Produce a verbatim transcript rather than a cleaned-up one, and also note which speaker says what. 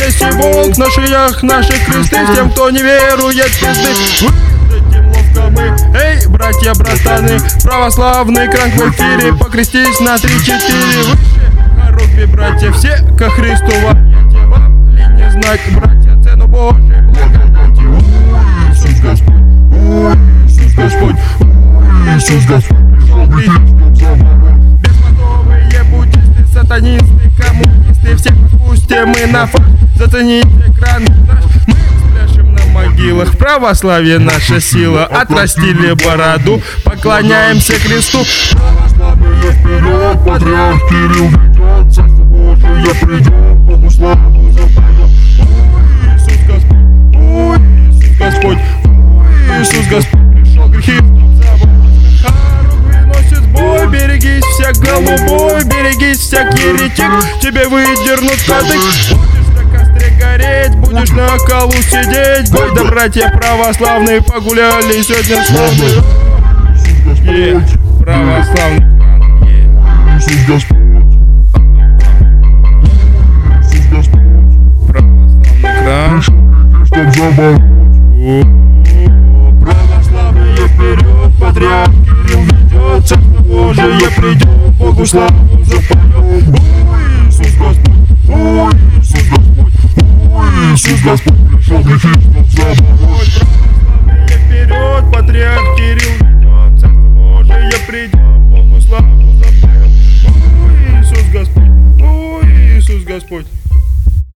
Speaker 1: Лесей волк, на шеях наших кресты, тем, кто не верует в пизды. Этим ловко мы, эй, братья, братаны, православный кранк в эфире, покрестись на три-четыре. Выше хоругви, братья, все ко Христу воете. Вам ли не знать, братья, цену Божьей благодати? Иисус Господь, Иисус Господь, Иисус Господь пришел, беспонтовые буддисты, сатанисты, коммунисты, всех спустим мы на факт, зацените экран наш. Мы спляшем на могилах, православие наша сила, отрастили бороду, поклоняемся кресту. Православные вперед, патриарх Кирилл ведет, царство Божие придет, Богу славу запоем. Иисус Господь, ой, Иисус Господь, ой, Иисус Господь пришел, грехи в забор. Хоругви носит бой, берегись всяк голубой, берегись всяк еретик, тебе выдернут кадык. Будешь на костре гореть, будешь на колу сидеть. Бой, да братья православные погуляли сегодня славные. Yeah, православный yeah. Иисус Господь, Иисус Господь, православный кран, чтоб забороть. Православные вперед, патриарх Кирилл ведет, царство Божие придет, Богу славу запоем. Иисус Господь.